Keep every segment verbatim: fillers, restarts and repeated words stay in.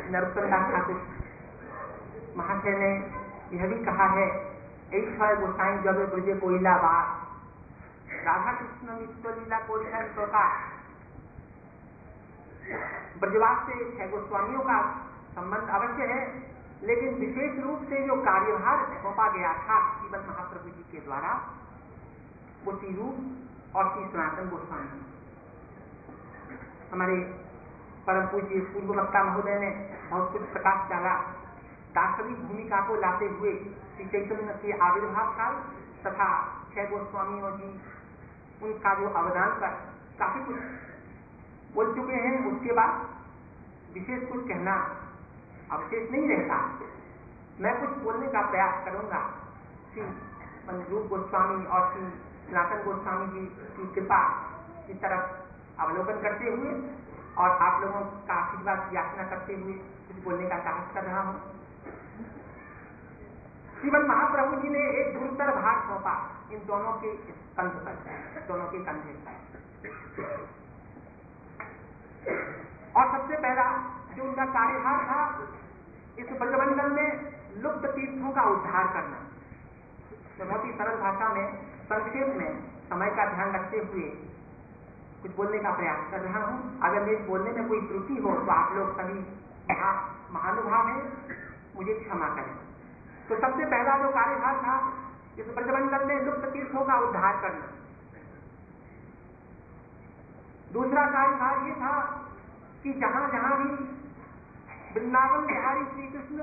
नरोत्तम दास ठाकुर महाशय ने यह भी कहा है, ईश्वर गोसाई जब ब्रजे कोयला बात, राधा कृष्ण नित्य लीला कोरिहन प्रकाश। ब्रजवास से छह गोस्वामियों का संबंध अवश्य है, लेकिन विशेष रूप से जो कार्यभार सौंपा गया था श्रीमद महाप्रभु जी के द्वारा, वो श्री रूप और श्री सनातन गोस्वामी। हमारे परम पूज्य पूर्व वक्ता महोदय ने बहुत कुछ प्रकाश डाला। दार्शनिक भूमिका को लाते हुए श्री चैतन्य के आविर्भाव काल तथा छह गोस्वामियों जी उनका जो अवदान पर काफी कुछ बोल चुके हैं। उसके बाद विशेष कुछ कहना अवशेष नहीं रहता। मैं कुछ बोलने का प्रयास करूंगा श्री रूप गोस्वामी और श्री सनातन गोस्वामी जी की कृपा की तरफ अवलोकन करते हुए और आप लोगों का आशीर्वाद याचना करते हुए कुछ बोलने का साहस कर रहा हूं। श्रीमद महाप्रभु जी ने एक गुरुतर भार सौंपा इन दोनों के कंध पर, दोनों के कंधे पर। और सबसे पहला जो उनका कार्यभार था, इस ब्रजमंडल में लुप्त तीर्थों का उद्धार करना। मैं बहुत ही सरल भाषा में, संक्षेप में, समय का ध्यान रखते हुए कुछ बोलने का प्रयास कर रहा हूं। अगर मेरे बोलने में कोई त्रुटि हो तो आप लोग सभी महा, महानुभाव हैं, मुझे क्षमा करें। तो सबसे पहला जो कार्यभार था इस ब्रजमंडल में लुप्त तीर्थों का उद्धार करना। दूसरा कार्यभार ये था कि जहां जहां भी वृंदावन बिहारी श्री कृष्ण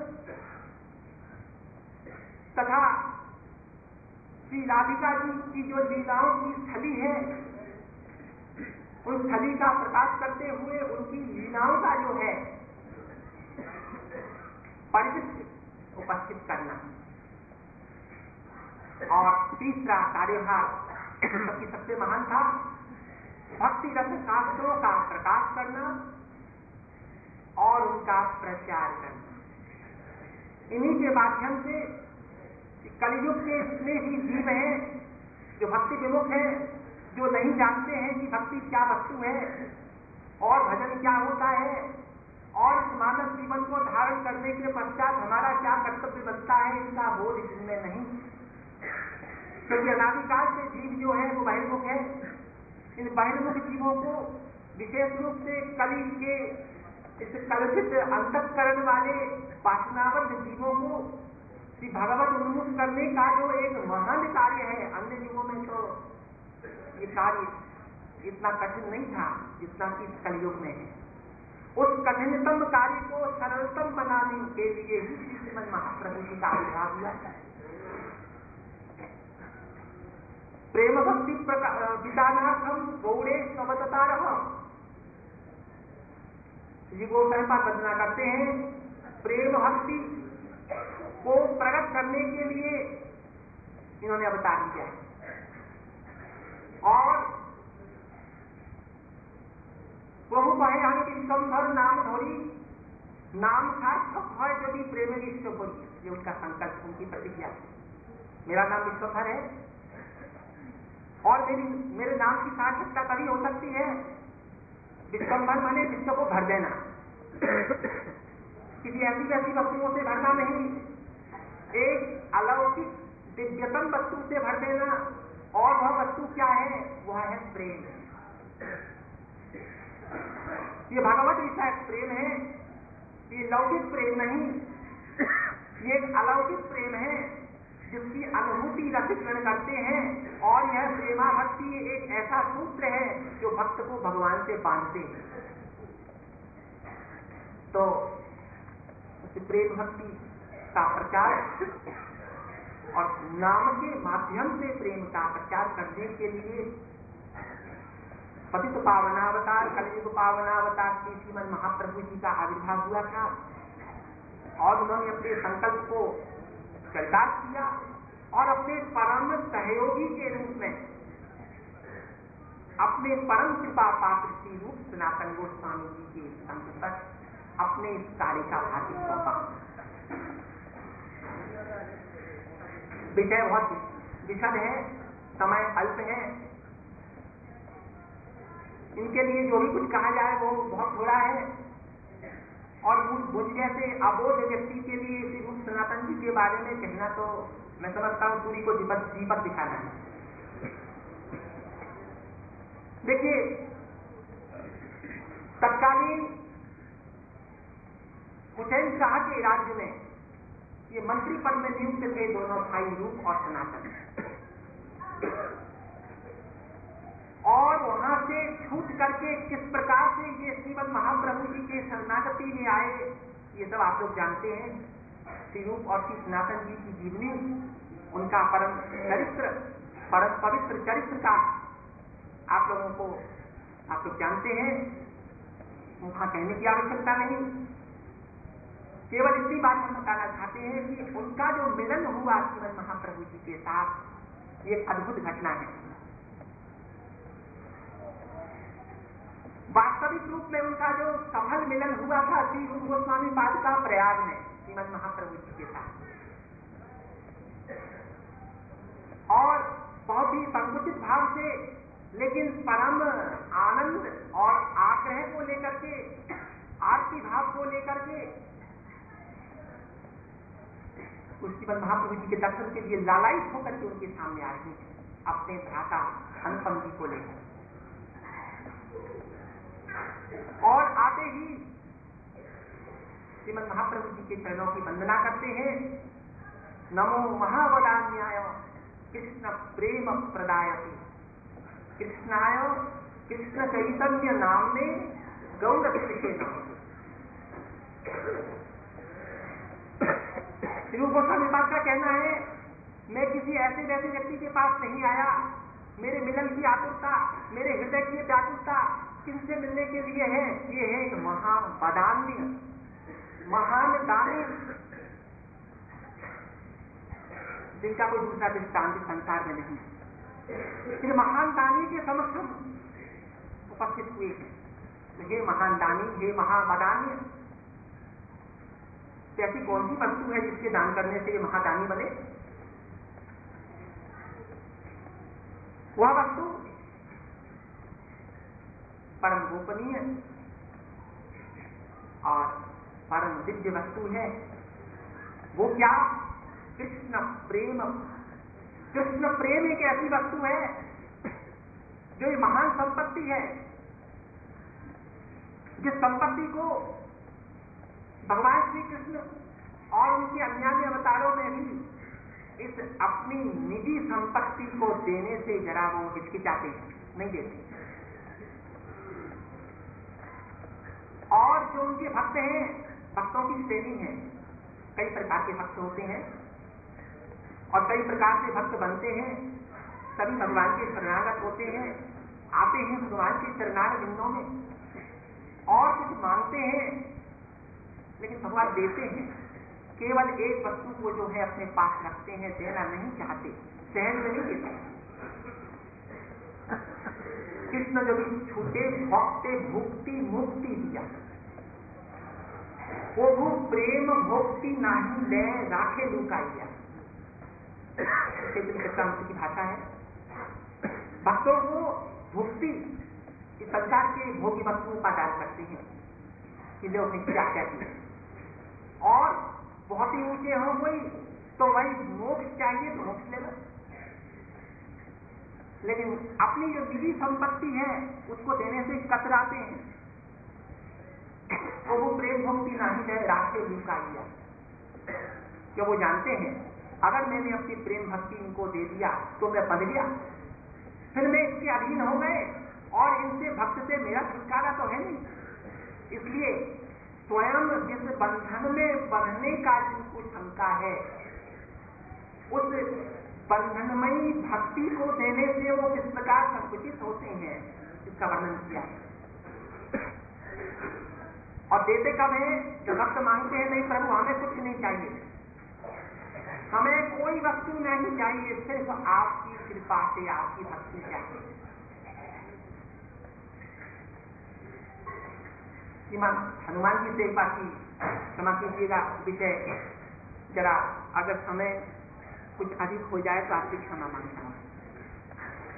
तथा श्री राधिका जी की जो लीलाओं की स्थली है, उन स्थली का प्रकाश करते हुए उनकी लीलाओं का जो है परिदृश्य उपस्थित करना। और तीसरा कार्यभार सबकी सबसे महान था, भक्ति रस शास्त्रों का प्रकाश करना और उनका प्रचार करना। इन्हीं के माध्यम से कलयुग के जितने भी जीव हैं जो भक्ति विमुख हैं, जो नहीं जानते हैं कि भक्ति क्या वस्तु है और भजन क्या होता है और इस मानव जीवन को धारण करने के पश्चात हमारा क्या कर्तव्य बनता है, इसका बोध इसमें नहीं। क्योंकि अनादिकाल से जीव जो है वो बहिर्मुख है। इन बहिर्मुख जीवों को विशेष रूप से कलि के इस कल्पित अंतःकरण वाले वासनाबद्ध जीवों को श्री भगवत उन्मुख करने का जो एक महान कार्य है, अन्य जीवों में तो ये कार्य इतना कठिन नहीं था जितना कि कलयुग में है। उस कठिनतम कार्य को सरलतम बनाने के लिए ही श्रीमद महाप्रभु जी का आविर्भाव हुआ। प्रेम भक्ति विदानार्थम गौड़े स्वततारः। जी गोसाई पाद वंदना करते हैं, प्रेम भक्ति को प्रकट करने के लिए इन्होंने अवतार किया है। और प्रभु कहे हम विश्वभर नाम धोरी, नाम सार्थक है यदि प्रेम विश्वभरी। ये उनका संकल्प, उनकी प्रतिज्ञा। मेरा नाम विश्वभर है और मेरी मेरे नाम की सार्थकता तभी हो सकती है, विश्वभर माने विश्व को भर देना, किसी ऐसी वैसी वस्तुओं से भरना नहीं, एक अलौकिक दिव्यतम वस्तु से भर देना। और वह वस्तु क्या है? वह है प्रेम। ये भगवत विषय प्रेम है, ये लौकिक प्रेम नहीं, ये एक अलौकिक प्रेम है जिसकी अनुभूति रसिकगण करते हैं। और यह प्रेमा भक्ति एक ऐसा सूत्र है जो भक्त को भगवान से बांधते हैं। तो उस प्रेम भक्ति का प्रचार और नाम के माध्यम से प्रेम का प्रचार करने के लिए पतित पावनावतार, कलयुग पावनावतार श्री श्रीमद महाप्रभु जी का आविर्भाव हुआ था। और उन्होंने अपने संकल्प को चरितार्थ किया और अपने परम सहयोगी के रूप में अपने परम कृपा पात्र श्री रूप सनातन गोस्वामी जी के संग पर अपने इस कार्य का भाग्य सौंपा। विषय बहुत विशद है, समय अल्प है, इनके लिए जो भी कुछ कहा जाए वो बहुत थोड़ा है। और मुझ जैसे अबोध व्यक्ति के लिए श्री रूप सनातन जी के बारे में कहना तो मैं समझता हूँ सूर्य को दीपक दीपक दिखाना है। देखिए, तत्कालीन हुसैन शाह के राज्य में ये मंत्री पद में नियुक्त थे दोनों भाई रूप और सनातन, और वहां से छूट करके किस प्रकार से ये श्रीमद महाप्रभु जी के शरणागति में आए, ये सब आप लोग जानते हैं। श्री रूप और श्री सनातन जी की जीवनी, उनका परम चरित्र, परम पवित्र चरित्र का आप लोगों को आप लोग जानते हैं, वहां कहने की आवश्यकता नहीं। केवल इतनी बात हम बताना चाहते हैं कि उनका जो मिलन हुआ श्रीमद महाप्रभु जी के साथ, ये एक अद्भुत घटना है। वास्तविक रूप में उनका जो सफल मिलन हुआ था श्री रूप गोस्वामी पाद का प्रयाग में श्रीमद महाप्रभु जी के साथ, और बहुत ही संकुचित भाव से, लेकिन परम आनंद और आग्रह को लेकर के, आरती भाव को लेकर के श्रीमद महाप्रभु जी के दर्शन के लिए लालायित होकर के उनके सामने आ रही है अपने भ्राता अनुपम जी को लेकर। और आते ही श्रीमद महाप्रभु जी के चरणों की वंदना करते हैं। नमो महावदान्याय कृष्ण प्रेम प्रदायति कृष्णाय कृष्ण चैतन्य नाम में गौर विशेष। श्री रूप गोस्वामी पाद का कहना है, मैं किसी ऐसे वैसे व्यक्ति के पास नहीं आया, मेरे मिलन की आतुरता, मेरे हृदय की व्याकुलता किनसे मिलने के लिए है? ये है एक महावदान्य, महान दानी, जिनका कोई दूसरा दृष्टांत संसार में नहीं। फिर महान दानी के समक्ष उपस्थित हुए हैं। हे महान दानी, हे महावदान्य, ऐसी कौन सी वस्तु है जिसके दान करने से ये महादानी बने? वह वस्तु परम गोपनीय और परम दिव्य वस्तु है। वो क्या? कृष्ण प्रेम। कृष्ण प्रेम एक ऐसी वस्तु है जो ये महान संपत्ति है, जिस संपत्ति को भगवान श्री कृष्ण और उनके अन्यान्य अवतारों में भी इस अपनी निजी संपत्ति को देने से जरा वो हिचकिचाते हैं, नहीं देते। और जो उनके भक्त हैं, भक्तों की श्रेणी है, कई प्रकार के भक्त होते हैं और कई प्रकार से भक्त बनते हैं। सभी भगवान के शरणागत होते हैं, आते हैं भगवान के चरणार बिंदों में और कुछ मांगते हैं, लेकिन भगवान देते हैं। केवल एक वस्तु को जो है अपने पास रखते हैं, देना नहीं चाहते, सहज में नहीं देते। कृष्ण जो भी छूटे भक्ते भुक्ति मुक्ति दिया, वो वो प्रेम भक्ति नहीं ले राखे लुकाइया, चैतन्य की भाषा है। भक्तों को भुक्ति, इस संसार के भोगी वस्तुओं का दान करते हैं कि लो अपनी क्या क्या की, और बहुत ही ऊंचे हो कोई तो वही मोक्ष चाहिए तो मोक्ष ले लो, लेकिन अपनी जो निजी संपत्ति है उसको देने से कतराते हैं। तो वो प्रेम भक्ति नहीं है राखे लुकाइया, क्या वो जानते हैं अगर मैंने अपनी प्रेम भक्ति इनको दे दिया तो मैं बन गया, फिर मैं इसके अधीन हो गए और इनसे भक्त से मेरा छुटकारा तो है नहीं। इसलिए स्वयं जिस बंधन में बंधने का जिनको शंका है, उस बंधनमयी भक्ति को देने से वो किस प्रकार संकुचित होते हैं, इसका वर्णन किया है। और देते कब है? जब भक्त मांगते हैं, नहीं प्रभु हमें कुछ नहीं चाहिए, हमें कोई वस्तु नहीं चाहिए, सिर्फ आपकी कृपा से आपकी भक्ति चाहिए। श्रीमान हनुमान जी से एक बात की क्षमा कीजिएगा, विषय जरा अगर समय कुछ अधिक हो जाए तो आपकी क्षमा मांगता हूं।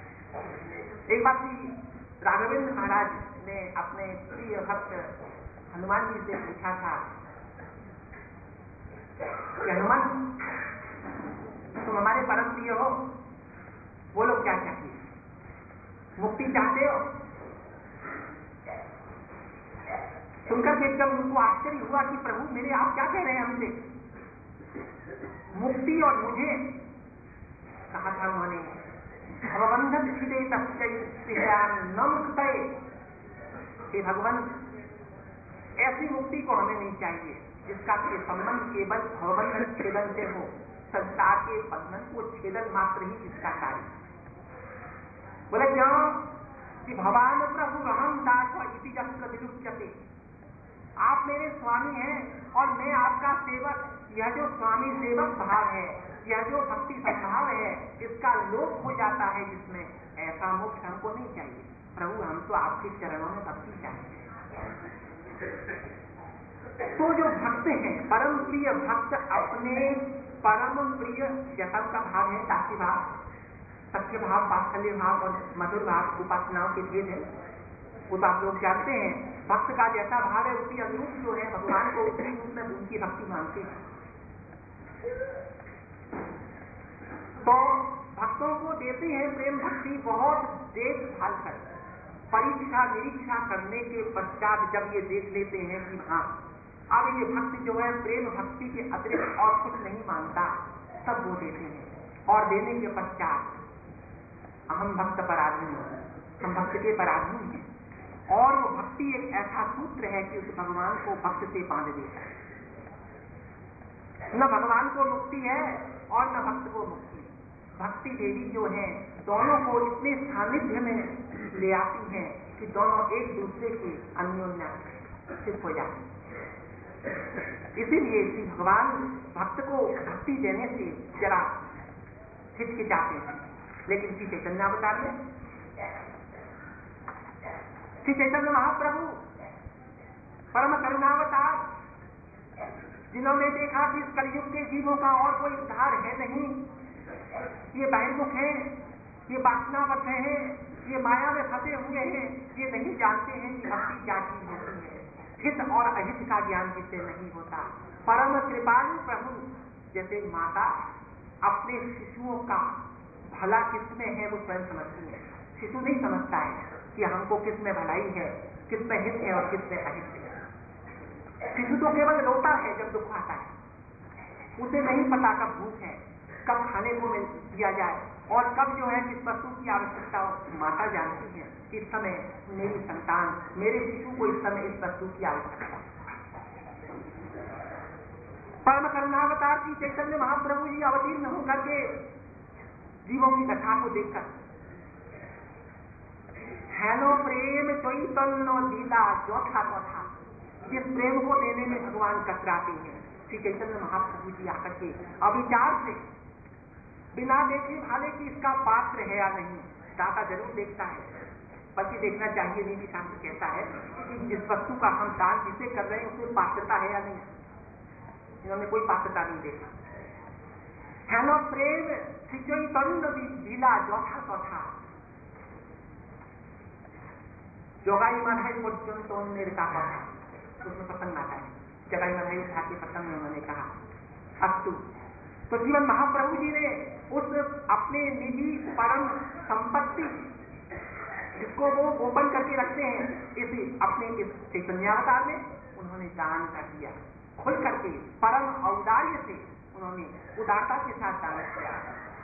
एक बात की, राघवेंद्र महाराज ने अपने प्रिय भक्त हनुमान जी से पूछा था कि हनुमान तुम हमारे परम प्रिय हो, बोलो क्या चाहिए, मुक्ति चाहते हो? सुनकर के एकदम उनको आश्चर्य हुआ कि प्रभु मेरे आप क्या कह रहे हैं हमसे, मुक्ति और मुझे? कहा था उन्होंने भवबंधन छिदे न मुक्तये, हे भगवान ऐसी मुक्ति को हमें नहीं चाहिए जिसका के संबंध केवल भवबंधन छेदन से हो, संसार के बंधन को छेदन मात्र ही जिसका कार्य। बोले क्यों कि भगवान प्रभु रहम दास इति जत्र विलुप्यते, आप मेरे स्वामी हैं और मैं आपका सेवक। यह जो स्वामी सेवक भाव है, यह जो भक्ति संभाव है, इसका लोप हो जाता है जिसमें, ऐसा मोक्ष हमको नहीं चाहिए। प्रभु हम तो आपके चरणों में भक्ति चाहिए। तो जो भक्त हैं, परम प्रिय भक्त अपने परम प्रिय जतन का भाव है, दासी भाव, सत्य भाव, वात्सल्य भाव और मधुर भाव उपासनाओं के भेद है, वो तो आप लोग जानते हैं। भक्त का जैसा भाव है उसी अनुरूप जो है भगवान को उसी रूप में उनकी भक्ति मानते हैं। तो भक्तों को देते हैं प्रेम भक्ति बहुत देखभाल कर, परीक्षा निरीक्षा करने के पश्चात जब ये देख लेते हैं कि हाँ अब ये भक्त जो है प्रेम भक्ति के अतिरिक्त और कुछ नहीं मानता, तब वो देते हैं। और देने के पश्चात हम भक्त पराधीन हैं, हम भक्त के पराधीन हैं। और वो भक्ति एक ऐसा सूत्र है कि उस भगवान को भक्त से बांध देता है। न भगवान को मुक्ति है और न भक्त को मुक्ति। भक्ति देवी जो है दोनों को इतने सानिध्य में ले आती हैं कि दोनों एक दूसरे के अन्योन्य सिद्ध हो जाते हैं। इसीलिए श्री भगवान भक्त को भक्ति देने से जरा हिचकिचाते हैं। लेकिन श्री चैतन्य अवतार में श्री चैतन्य महाप्रभु परम करुणावतार, जिन्होंने देखा कि इस कलयुग के जीवों का और कोई उद्धार है नहीं, ये बहिर्मुख हैं, ये वासनावश हैं, ये माया में फंसे हुए हैं, ये नहीं जानते हैं कि भक्ति क्या चीज होती है, हित और अहित का ज्ञान जिससे नहीं होता। परम कृपालु प्रभु जैसे माता अपने शिशुओं का भला किसमें है वो स्वयं समझती है। शिशु नहीं समझता है कि हमको किसमें भलाई है, किसमें हित है और किसमें अहित है। शिशु तो केवल रोता है जब दुख आता है, उसे नहीं पता कब भूख है, कब खाने को मिल दिया जाए और कब जो है किस वस्तु की आवश्यकता हो। माता जानती है कि इस समय मेरी संतान, मेरे शिशु को इस समय इस वस्तु की आवश्यकता है। परम करुणावतार की चैतन्य महाप्रभु जी अवतीर्ण होकर के जीवों की कथा को देखकर हेलो प्रेम चैतन्य लीला चौथा चौथा, जिस प्रेम को देने में भगवान कतराते हैं, श्री चैतन्य महाप्रभु जी आकर के अविचार से बिना देखे भाले कि इसका पात्र है या नहीं, दाता जरूर देखता है, बल्कि देखना चाहिए नहीं कि शांति कहता है कि जिस वस्तु का हम दान जिसे कर रहे हैं उसमें पात्रता है या नहीं। इन्होंने कोई पात्रता नहीं देखा। हेलो प्रेम श्री चैतन्य लीला चौथा चौथा, जोगाई माधाई पर्यंत निर्ता पढ़ा, उसमें प्रसंग आता है। जगाई माधाई उठा के प्रसंग में उन्होंने कहा अस्तु। तो जीवन महाप्रभु जी ने उस अपने निजी परम संपत्ति जिसको वो गोपन करके रखते हैं, इस अपने इस चैतन्यावतार में उन्होंने दान कर दिया, खुल करके परम औदार्य से उन्होंने उदारता के साथ दान किया।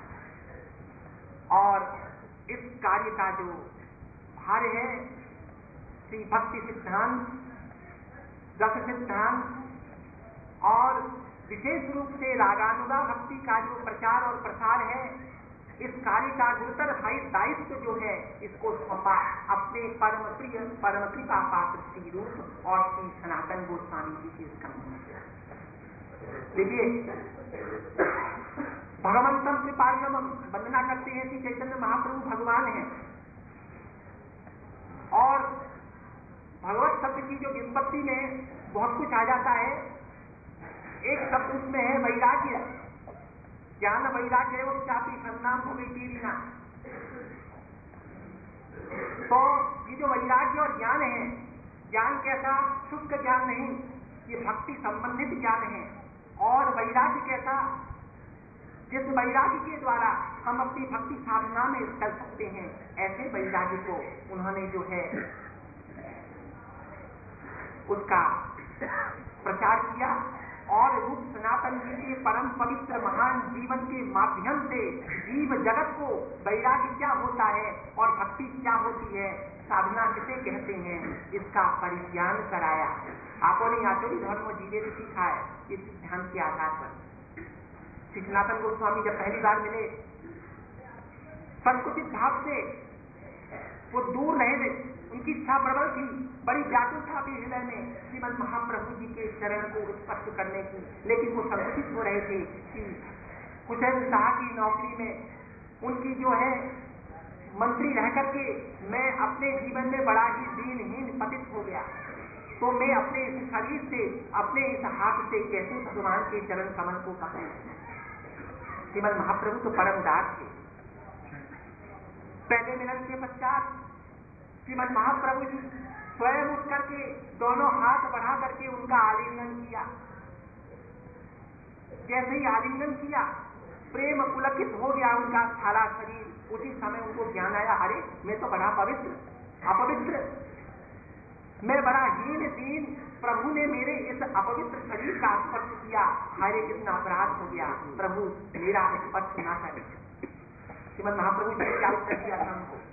और इस कार्य का जो भार है, श्री भक्ति सिद्धांत, रस सिद्धांत और विशेष रूप से रागानुगा भक्ति का जो प्रचार और प्रसार है, इस कार्य का गुरुतर भाई दायित्व जो है इसको सौंपा अपने परम प्रिय परम कृपा पात्र श्री रूप और श्री सनातन गोस्वामी जी के स्कंध। देखिए भगवंतम कृपालम वंदना करते हैं कि चैतन्य महाप्रभु भगवान है और भगवत शब्द की जो व्युत्पत्ति में बहुत कुछ आ जाता है। एक शब्द उसमें है वैराग्य, ज्ञान वैराग्य है वो चापी संनाम हो गई तीरिना। तो ये जो वैराग्य और ज्ञान है ज्ञान कैसा? शुद्ध ज्ञान नहीं, ये भक्ति संबंधित ज्ञान है। और वैराग्य कैसा? जिस वैराग्य के द्वारा हम अपनी भक्ति साधना में चल सकते हैं, ऐसे वैराग्य को उन्होंने जो है उसका प्रचार किया। और रूप सनातन जी के परम पवित्र महान जीवन के माध्यम से जीव जगत को वैराग्य क्या होता है और भक्ति क्या होती है, साधना किसे कहते हैं, इसका परिज्ञान कराया। आपो ने आचोरी धर्म जीवे ने सीखा है इस ध्यान के आधार पर। श्री सनातन गोस्वामी जब पहली बार मिले, संकुचित भाव से वो दूर रहे थे, उनकी इच्छा प्रबल थी, बड़ी व्याकुल था अपने हृदय में श्रीमद महाप्रभु जी के चरण को स्पर्श करने की, लेकिन वो संकुचित हो रहे थे कि कुशल शाह की नौकरी में उनकी जो है मंत्री रह करके मैं अपने जीवन में बड़ा ही दीनहीन पतित हो गया, तो मैं अपने इस शरीर से, अपने इस हाथ से कैसे भगवान के चरण कमल को पकड़ूं। श्रीमद महाप्रभु तो परम दास थे। पहले मिलन के पश्चात श्रीमद महाप्रभु जी स्वयं उठ करके दोनों हाथ बढ़ा करके उनका आलिंगन किया। जैसे ही आलिंगन किया, प्रेम पुलकित हो गया उनका सारा शरीर। उसी समय उनको ज्ञान आया, अरे मैं तो बड़ा पवित्र अपवित्र, मैं बड़ा हीन दीन, प्रभु ने मेरे इस अपवित्र शरीर का स्पर्श किया, हरे कितना अपराध हो गया, प्रभु मेरा स्पर्श ना करे। श्रीमद महाप्रभु जी ने क्या उत्तर दिया था हमको?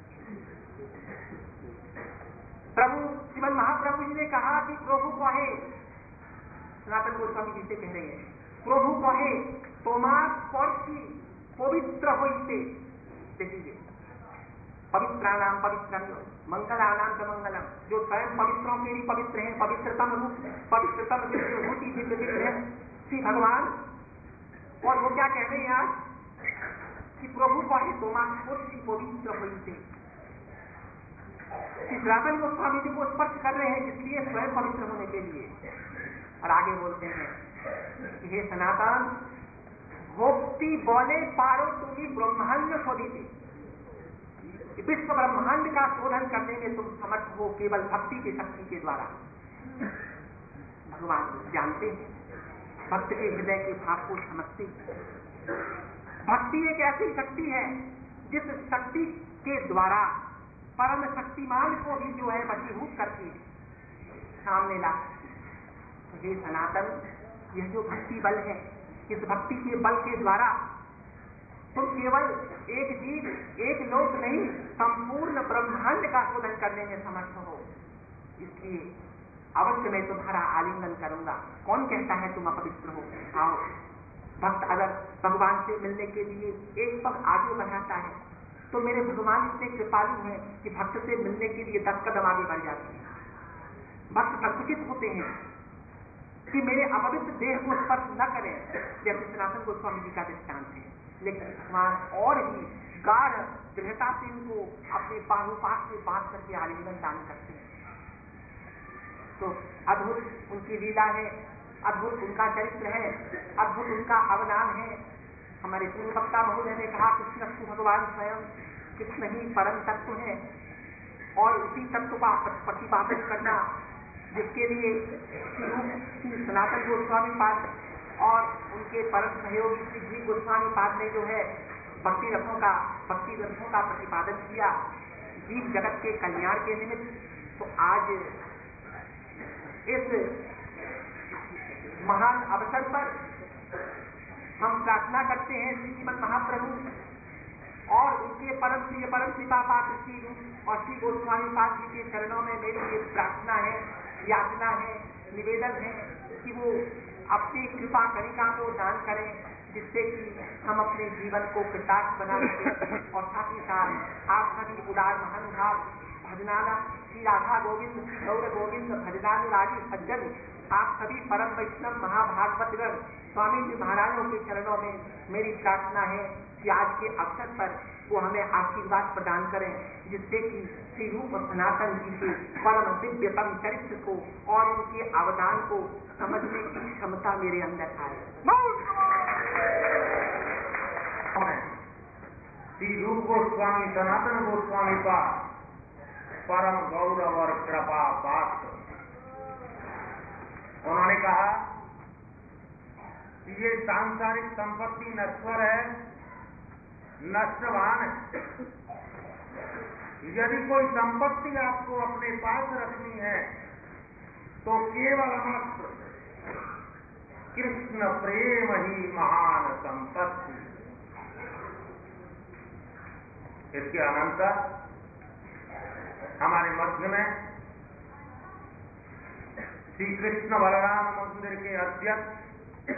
प्रभु श्रीमद महाप्रभु जी ने कहा कि प्रभु कहे, सनातन गोस्वामी जी से कह रहे हैं, प्रभु कहे तोमार स्पर्शी पवित्र होइते। देखिए, पवित्रानाम पवित्रम, मंगलानाम च मंगलम, जो स्वयं पवित्रों के लिए पवित्र हैं, पवित्रतम रूप, पवित्रतम विभूति दिव्य दिव्य है श्री भगवान। और वो क्या कह रहे हैं आज कि प्रभु कहे तोमार स्पर्शी पवित्र होइते। सनातन गोस्वामी जी को स्पर्श कर रहे हैं इसलिए स्वयं पवित्र होने के लिए। और आगे बोलते हैं, हे सनातन, भोक्ति बोले पारो तुम्हें ब्रह्मांड शोधिते, विश्व ब्रह्मांड का शोधन करने में तुम समर्थ हो केवल भक्ति की शक्ति के द्वारा। भगवान जानते हैं, भक्त के हृदय के भाव को समझते हैं। भक्ति एक ऐसी शक्ति है जिस शक्ति के द्वारा परम शक्तिमान को भी जो है वशीभूत करके सामने ला। ये सनातन, यह जो भक्ति बल है, इस भक्ति के बल के द्वारा तुम केवल एक जीव, एक लोक नहीं, संपूर्ण ब्रह्मांड का शोधन करने में समर्थ हो। इसलिए अवश्य मैं तुम्हारा आलिंगन करूंगा। कौन कहता है तुम अपवित्र हो? आओ। भक्त अगर भगवान से मिलने के लिए एक पग आगे बढ़ाता है तो मेरे भगवान इतने कृपालु हैं कि भक्त से मिलने के लिए दस कदम आगे बढ़ जाते हैं। भक्त संकुचित होते हैं कि मेरे अपवित्र देह को स्पर्श न करें, जैसे सनातन गोस्वामी जी का दृष्टांत है। लेकिन भगवान और भी गाढ़ दृढ़ता से उनको अपने बाहुपाश से बांध करके आलिंगन दान करते हैं। तो अद्भुत उनकी लीला है, अद्भुत उनका चरित्र है, अद्भुत उनका अवदान है। हमारे पूर्व वक्ता महोदय ने कहा, कृष्ण भगवान स्वयं कृष्ण ही परम तत्व है और उसी तत्व का प्रतिपादन करना जिसके लिए श्री सनातन गोस्वामी पाद और उनके परम सहयोगी श्री जी गोस्वामी पाद ने जो है भक्ति रथों का भक्ति ग्रंथों का प्रतिपादन किया जीव जगत के कल्याण के निमित्त। तो आज इस महान अवसर पर हम प्रार्थना करते हैं श्रीमद महाप्रभु और उनके परम प्रिय परम कृपा पात्र श्री रूप और श्री गोस्वामी पाद जी के चरणों में मेरी ये प्रार्थना है, याचना है, निवेदन है कि वो अपनी कृपा कनिका को दान करें, जिससे कि हम अपने जीवन को कृतार्थ बना सकें। और साथ ही साथ आप सभी उदार महान भाव भजनाना श्री राधा गोविंद श्री गौर गोविंद भजनानुरागी सज्जन, आप सभी परम वैष्णव महाभागवतगण स्वामी जी महाराजों के चरणों में मेरी प्रार्थना है कि आज के अवसर पर वो हमें आशीर्वाद प्रदान करें, जिससे कि श्री रूप सनातन जी के परम दिव्यतम चरित्र को और उनके अवदान को समझने की क्षमता मेरे अंदर आए। श्री रूप गोस्वामी सनातन गोस्वामी का परम गौरव और कृपा बात ये सांसारिक संपत्ति नश्वर है, नष्टवान है। यदि कोई संपत्ति आपको अपने पास रखनी है तो केवल मात्र कृष्ण प्रेम ही महान संपत्ति। इसके अनंतर हमारे मध्य में श्री कृष्ण बलराम मंदिर के अध्यक्ष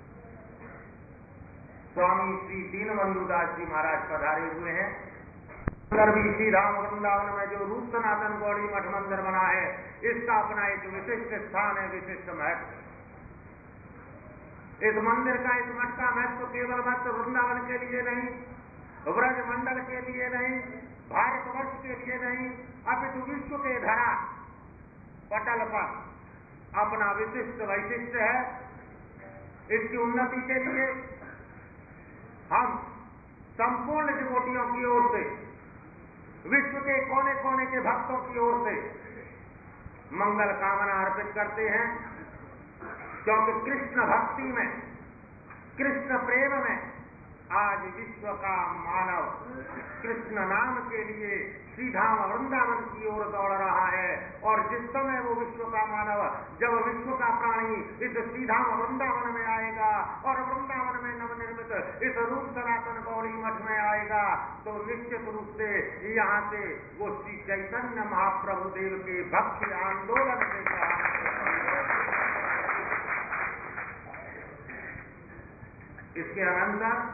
स्वामी श्री दीनबंधु दास जी महाराज पधारे हुए हैं। अंदर भी श्री राम वृंदावन में जो रूप सनातन गौड़ी मठ मंदिर बना है, इसका अपना एक विशिष्ट स्थान है, विशिष्ट महत्व। इस मंदिर का, इस मठ का महत्व केवल मात्र वृंदावन के लिए नहीं, ब्रज मंडल के लिए नहीं, भारतवर्ष के लिए नहीं, अपितु विश्व के धरा पटल पर अपना विशिष्ट वैशिष्ट है। इसकी उन्नति के लिए हम संपूर्ण डिवोटियों की ओर से, विश्व के कोने कोने के भक्तों की ओर से मंगल कामना अर्पित करते हैं, क्योंकि कृष्ण भक्ति में, कृष्ण प्रेम में आज विश्व का मानव कृष्ण नाम के लिए श्रीधाम वृंदावन की ओर दौड़ रहा है। और जिस समय वो विश्व का मानव, जब विश्व का प्राणी इस श्रीधाम वृंदावन में आएगा और वृंदावन में नवनिर्मित इस रूप सनातन गौड़ी मठ में आएगा, तो निश्चित रूप से यहाँ से वो श्री चैतन्य महाप्रभु देव के भक्ति आंदोलन के साथ इसके अनंतर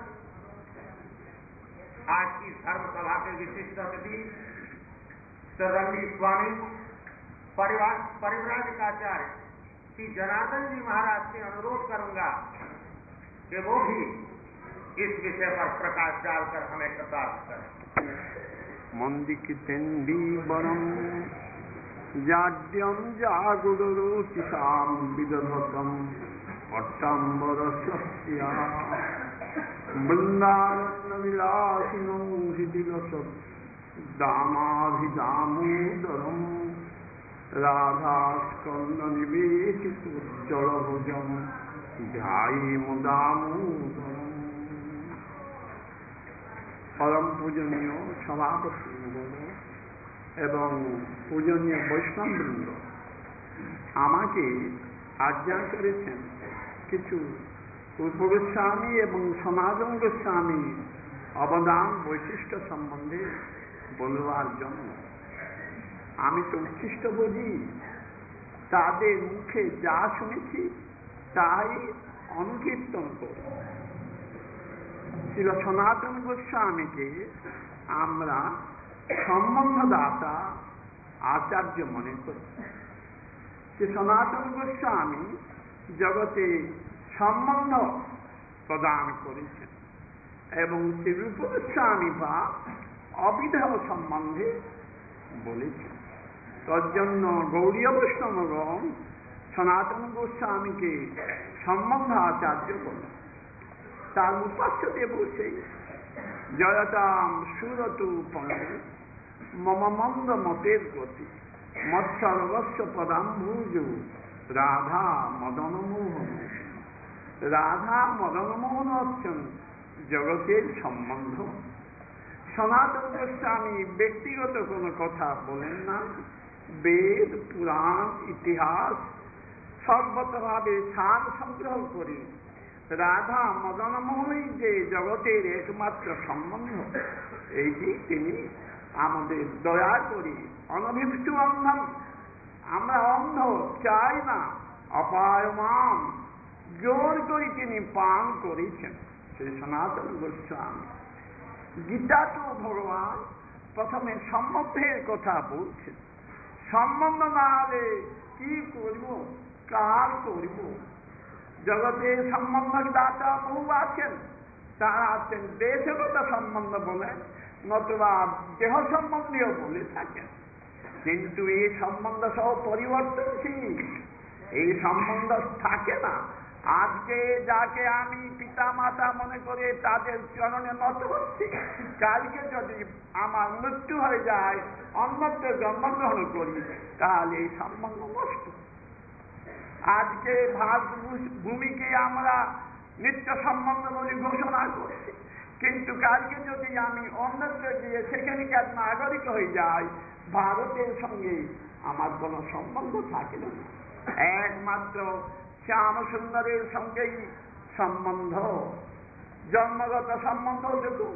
आज की धर्म सभा के विशिष्ट अतिथि सरंगी स्वामी परिवार परिव्राजकाचार्य श्री जनार्दन जी महाराज से अनुरोध करूंगा कि वो भी इस विषय पर प्रकाश डालकर हमें कृतार्थ करें। मंदिकितेन्दी वरम जाड्यम जागुरुतिसाम विदधतम पट्टाम्बरस्या वृंदावन विलासिनो हृदिलसत् दामाभिदामोदरम राधास्कंद निवेशितोज्जलभुजम ध्यायेम दामोदरम। परम पूजनीय सभापति एवं पूजनीय वैष्णवबृंद আমাকে আজ্ঞা করেছেন কিছু পূর্ব গোস্বামী এবং সনাতন গোস্বামী অবদান বৈশিষ্ট্য সম্বন্ধে বলবার জন্য। আমি তো উচ্ছিষ্ট বুঝি, তাদের মুখে যা শুনেছি তাই অনুকীর্তন করি। শ্রী সনাতন গোস্বামীকে আমরা সম্বন্ধদাতা আচার্য মনে করি। শ্রী সনাতন গোস্বামী জগতে সম্বন্ধ প্রদান করেছেন এবং শ্রী রূপ গোস্বামী বা অবিধব সম্বন্ধে বলেছেন। তজ্জন্য গৌড়ীয় বৈষ্ণবগণ সনাতন গোস্বামীকে সম্বন্ধ আচার্য বলেন। তার উপাস্যতে বসে জয়তাম সুরতু পঙ্গে মম মন্দ মতের গতি মৎসর্বস্ব পদাম্ভুজ রাধা মদন মোহন। রাধা মদন মোহন হচ্ছেন জগতের সম্বন্ধ। সনাতন গোস্বামী ব্যক্তিগত কোনো কথা বলেন না। বেদ, পুরাণ, ইতিহাস সর্বতভাবে সার সংগ্রহ করি রাধা মদন মোহনই যে জগতের একমাত্র সম্বন্ধ, এইটি তিনি আমাদের দয়া করি অনভিষ্ট অন্ধম, আমরা অন্ধ চাই না, অপায়মান জোর করে তিনি পান করেছেন শ্রী সনাতন গোস্বামী। গীতা তো ভগবান প্রথমে সম্বন্ধের কথা বলছেন। সম্বন্ধ না হলে কি করব, কার করব? জগতের সম্বন্ধদাতা বহু আছেন, তারা আছেন দেশগত সম্বন্ধ বলেন, নতুবা দেহ সম্বন্ধীয় বলে থাকেন। কিন্তু এই সম্বন্ধ সহ পরিবর্তনশীল, এই সম্বন্ধ থাকে না। আজকে যাকে আমি পিতা মাতা মনে করে তাদের চরণে নত হচ্ছি, কালকে যদি আমার মৃত্যু হয়ে যায়, অন্যত্র জন্মগ্রহণ করি, তাহলে এই সম্বন্ধ নষ্ট। আজকে ভারত ভূমিকে আমরা নিত্য সম্বন্ধ বলে ঘোষণা করছে, কিন্তু কালকে যদি আমি অন্যত্র গিয়ে সেখানকার নাগরিক হয়ে যাই, ভারতের সঙ্গে আমার কোনো সম্বন্ধ থাকে না, একমাত্র শ্যাম সুন্দরের সঙ্গেই সম্বন্ধ, জন্মগত সম্বন্ধ যেটু।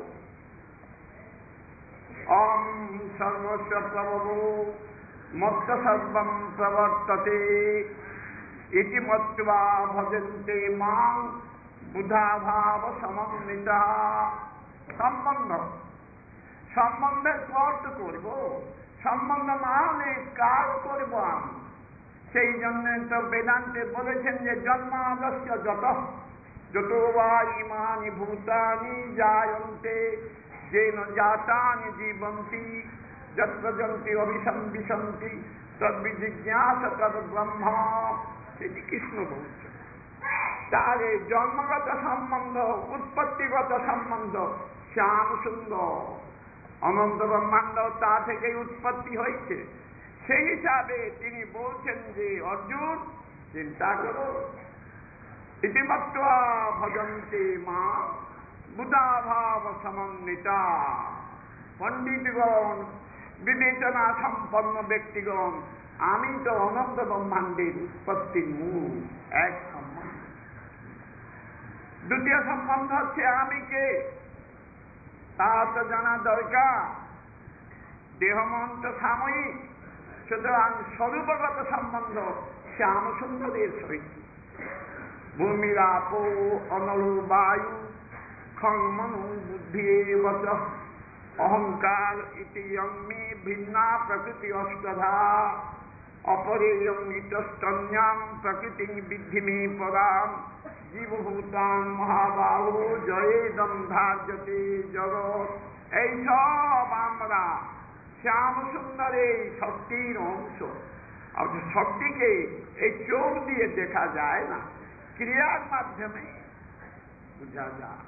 ওম সর্বস্ব প্রভু মত্ত সর্বম প্রবর্ততে ইতি মত্ত্বা ভজন্তে মাং বুধাভাব সমন্বিতা। সম্বন্ধ, সম্বন্ধের পথ করব, সম্বন্ধ না হলে কাজ করব আমি। সেই জন্য তো বেদান্তে বলেছেন যে জন্মাদস্য যত যত বা ইমানি ভূতানি জায়ন্তে যেন জাতানি জীবন্তি যত্র জন্তি অভিসম্বিশন্তি তদ্বিজিজ্ঞাস তদ ব্রহ্ম। সেটি কৃষ্ণ বলছে। তাহলে জন্মগত সম্বন্ধ, উৎপত্তিগত সম্বন্ধ, শ্যাম সুন্দর অনন্ত ব্রহ্মাণ্ড তা থেকেই উৎপত্তি হয়েছে। সেই হিসাবে তিনি বলছেন যে অর্জুন চিন্তা করো, ইতিমাত্র ভজন্তে মা বুধাভাব সমন্বিতা। পণ্ডিতগণ, বিবেচনা সম্পন্ন ব্যক্তিগণ, আমি তো অনন্ত ব্রহ্মাণ্ডের উৎপত্তির মূল এক সম্বন্ধ। দ্বিতীয় সম্বন্ধ হচ্ছে আমি কে, তা তো জানা দরকার। দেহমন তো সাময়িক, সুতরাং স্বরূপগত সম্বন্ধ শ্যাম সুন্দরের সহিত। ভূমির আপো অনল বায়ু খং মনু বুদ্ধি বচ অহংকার ইতি অঙ্গি ভিন্না প্রকৃতি অষ্টধা অপরেয়ং ইতস্তন্যাং প্রকৃতি বিদ্ধি মে পরাম জীবভূতাং মহাবাহু জয়েদম ধার্যতে জগৎ। এইসব আমরা শ্যাম সুন্দরের শক্তির অংশ। শক্তিকে এই চোখ দিয়ে দেখা যায় না, ক্রিয়ার মাধ্যমে বোঝা যায়।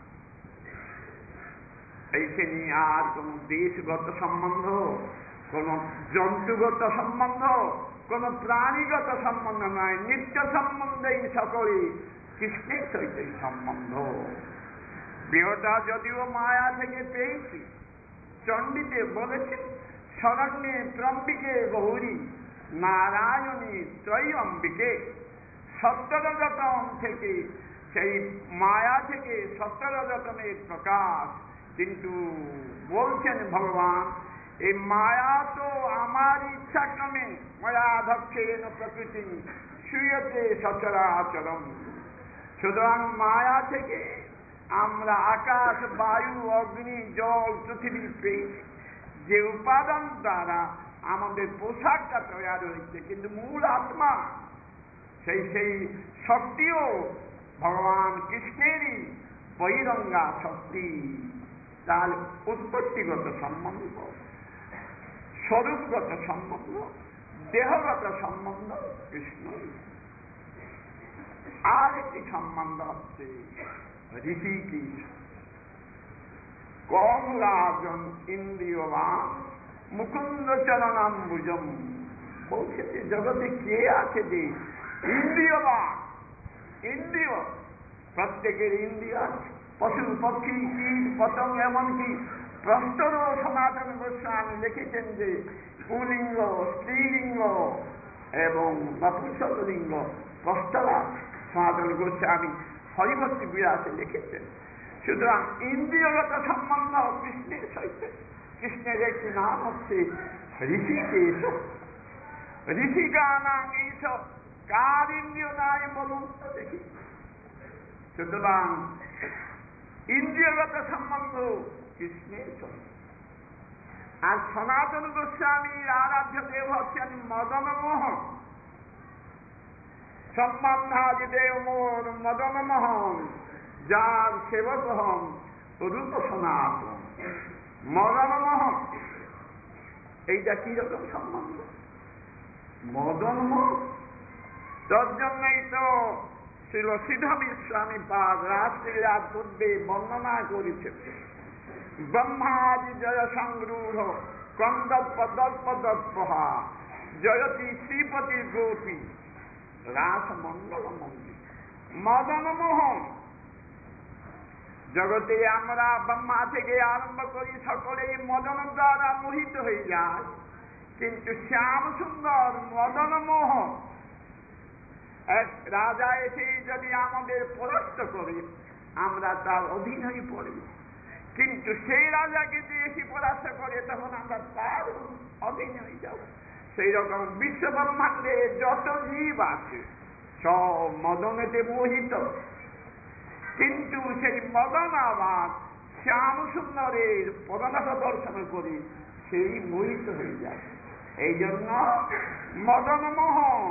এইখানে আর কোন দেশগত সম্বন্ধ, কোন জন্তুগত সম্বন্ধ, কোন প্রাণীগত সম্বন্ধ নয়, নিত্য সম্বন্ধেই সকলে কৃষ্ণের সহিত সম্বন্ধ। দেহটা যদিও মায়া থেকে পেয়েছি, চণ্ডীতে বলেছেন শরণ্যে ত্রম্বিকে গৌরী নারায়ণী ত্রয়ী অম্বিকে। সত্যরজতম থেকে, সেই মায়া থেকে সত্যরজতমের প্রকাশ। কিন্তু বলছেন ভগবান, এই মায়া তো আমার ইচ্ছাক্রমে মায়াধক্ষেন প্রকৃতি শুয়তে সচরাচরম। সুতরাং মায়া থেকে আমরা আকাশ, বায়ু, অগ্নি, জল, পৃথিবী পেয়েছি, যে উপাদান দ্বারা আমাদের পোশাকটা তৈরি হয়েছে, কিন্তু মূল আত্মা সেই সেই শক্তিও ভগবান কৃষ্ণেরই বহিরঙ্গা শক্তি। তার উৎপত্তিগত সম্বন্ধ, স্বরূপগত সম্বন্ধ, দেহগত সম্বন্ধ কৃষ্ণ। আর একটি সম্বন্ধ হচ্ছে ঋষিকেশ। কমলাজন ইন্দ্রিয়বান মুকুন্দ চরণাম্বুজম। বলছে যে জগতে কে আছে যে ইন্দ্রিয়বান। ইন্দ্রিয়, প্রত্যেকের ইন্দ্রিয় আছে। পশু, পক্ষী, কীট, পতঙ্গ, এমনকি প্রস্তর সনাতন গোস্বামী লিখেছেন যে পুলিঙ্গ, স্ত্রীলিঙ্গ এবং নপুংসকলিঙ্গ প্রস্তরা সনাতন গোস্বামী হরিভক্তি বিরাসে লিখেছেন। সুতরাং ইন্দ্রিয়গত সম্বন্ধ কৃষ্ণের সহিত। কৃষ্ণের একটি নাম হচ্ছে ঋষিকেশ। ঋষিকানাং এইসব কার ইন্দ্রিয় নাই বলুন তো দেখি। সুতরাং ইন্দ্রিয়গত সম্বন্ধ কৃষ্ণের সহিত। আর সনাতন গোস্বামীর আরাধ্য দেব হচ্ছেন মদনমোহন। সম্বন্ধাদি দেব মোর মদনমোহন, যার সেবক হন রূপ সনাতন। মদনমোহন এইটা কি রকম সম্বন্ধ? মদনমোহন, তার জন্যই তো শ্রী সিদ্ধবী স্বামী পাদ রাষ্ট্রীয় পূর্বে বর্ণনা করেছেন। ব্রহ্মাদি জয় সংরূঢ় কন্দর্পদর্পদর্পহা জয়তী শ্রীপতি গোপী রাসমণ্ডল মন্দির। মদনমোহন জগতে আমরা ব্রহ্মা থেকে আরম্ভ করি সকলেই মদন দ্বারা মোহিত হয়ে যায়, কিন্তু শ্যাম সুন্দর মদন মোহ এক রাজা এসে যদি আমাদের পরাস্ত করে আমরা তার অধীন হয়ে পড়ি, কিন্তু সেই রাজাকে যে এসে পরাস্ত করে তখন আমরা তার অধীন হয়ে যাব। সেই রকম বিশ্ব ব্রহ্মাণ্ডে যত জীব আছে সব মদনেতে মোহিত, কিন্তু সেই মদন আবার শ্যাম সুন্দরের পদনাথ দর্শন করি সেই মোহিত হয়ে যায়। এই জন্য মদন মোহন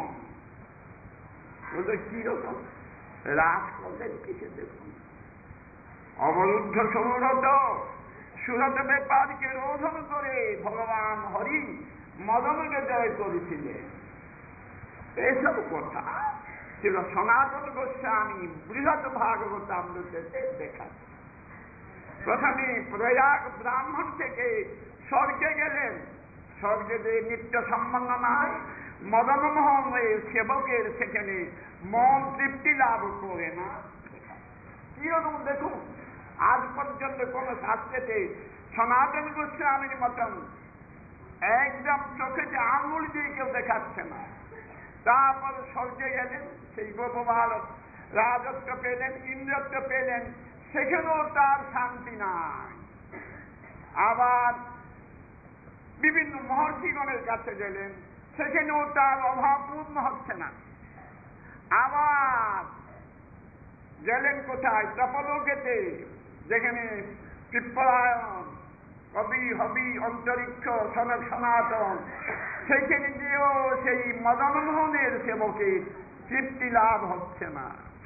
কিরকম রাস করলেন কিসে দেখুন, অবরুদ্ধ সমুরত সুরত ব্যাপারকে রোধন করে ভগবান হরি মদনকে জয় করেছিলেন। এইসব কথা ছিল সনাতন গোস্বামী বৃহৎ ভাগবত অমৃততে দেখাচ্ছে। প্রথমে প্রয়াগ ব্রাহ্মণ থেকে স্বর্গে গেলেন, স্বর্গে যে নিত্য সম্বন্ধ নাই, মদনমোহন সেবকের সেখানে মন তৃপ্তি লাভ করে না। কিরকম দেখুন, আজ পর্যন্ত কোন শাস্ত্রেতে সনাতন গোস্বামীর মতন একদম চোখে যে আঙুল দিয়ে কেউ দেখাচ্ছে না। তারপর স্বর্গে গেলেন, সেই গোপবালক রাজত্ব পেলেন, ইন্দ্রত্ব পেলেন, সেখানেও তার শান্তি নাই। আবার বিভিন্ন মহর্ষিগণের কাছে গেলেন, সেখানেও তার অভাব পূর্ণ হচ্ছে না। আবার গেলেন কোথায়? তপলোকেতে, যেখানে পিপ্পলায়ন কবি হবি অন্তরিক্ষ সনক সনাতন, সেইখানে গিয়েও সেই মদনমোহনের সেবকের তৃপ্তি লাভ হচ্ছে না।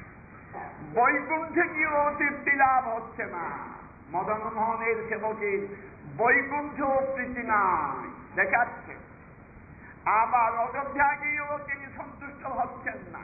বৈকুণ্ঠে গিয়েও তৃপ্তি লাভ হচ্ছে না। মদনমোহনের সেবকের বৈকুণ্ঠ প্রীতি নাই দেখাচ্ছে। আবার অযোধ্যা গিয়েও তিনি সন্তুষ্ট হচ্ছেন না।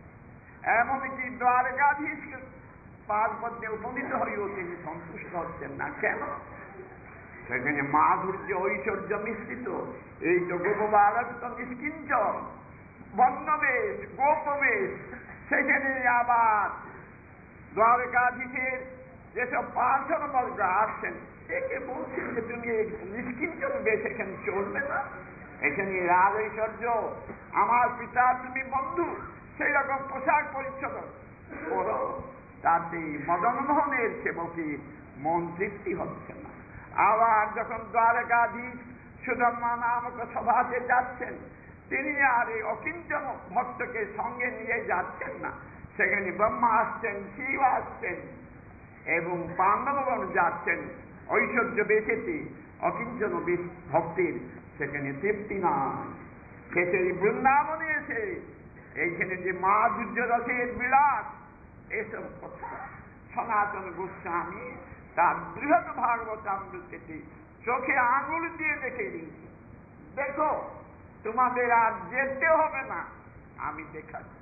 এমনকি দ্বারকাধীশ পার্বত্যে উপনীত হয়েও তিনি সন্তুষ্ট হচ্ছেন না। কেন? সেখানে মাধুর্য ঐশ্বর্য মিশ্রিত। এই তো গোপবালক তো নিষ্কিঞ্চন, বর্ণবেশ গোপবেশ। সেখানে আবার দ্বারকাধীশের যেসব পার্শ্বদ বর্গ আসছেন, একে বলছেন যে তুমি নিষ্কিঞ্চন বেশ এখানে চলবে না, এখানে রাগ ঐশ্বর্য, আমার পিতা তুমি বন্ধু, সেই রকম পোশাক পরিচ্ছদ করো। তাতে মদনমোহনের সেবকের মন তৃপ্তি হচ্ছে না। আবার যখন দ্বারকাধীশ সুধর্মা নামক সভাতে যাচ্ছেন, তিনি আর এই অকিঞ্চন ভক্তকে সঙ্গে নিয়ে যাচ্ছেন না। সেখানে ব্রহ্মা আসছেন, শিব আসছেন এবং পাণ্ডবগণ যাচ্ছেন ঐশ্বর্য বেশেতে। অকিঞ্চন ভক্তির সেখানে তৃপ্তি নাই। সেটি বৃন্দাবনে এসে এইখানে যে মাধুর্য রসের বিলাস, এসব কথা সনাতন গোস্বামী তার বৃহৎ ভাগবতামৃতে চোখে আঙুল দিয়ে দেখে দিয়েছে। দেখো, তোমাদের আর যেতে হবে না, আমি দেখাচ্ছি।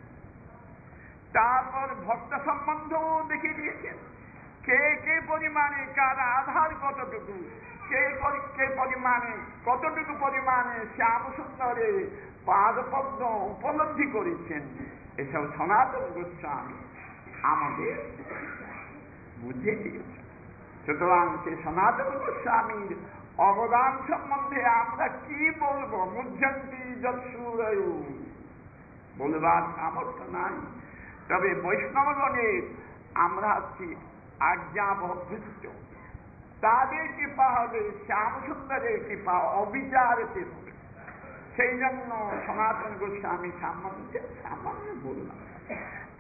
তারপর ভক্ত সম্বন্ধও দেখে দিয়েছেন, কে কে পরিমাণে কার আধার কতটুকু, কে কে পরিমাণে কতটুকু পরিমাণে শ্যাম সুন্দরে পাদপদ্ম উপলব্ধি করেছেন। এসব সনাতন গোস্বামী আমাদের বুঝিয়ে দিয়েছে। সুতরাং সে সনাতন গোস্বামীর অবদান সম্বন্ধে আমরা কি বলবো? মুহ্যন্তি যৎসূরয়ু, বলবার সামর্থ্য নাই। তবে বৈষ্ণবগণের আমরা হচ্ছি আজ্ঞাবহৃষ্ট, তাদের কৃপা হবে, শ্যাম সুন্দরের কৃপা অবিচারেতে হবে। সেই জন্য সনাতন গোস্বামী সম্বন্ধে সামান্য বললাম।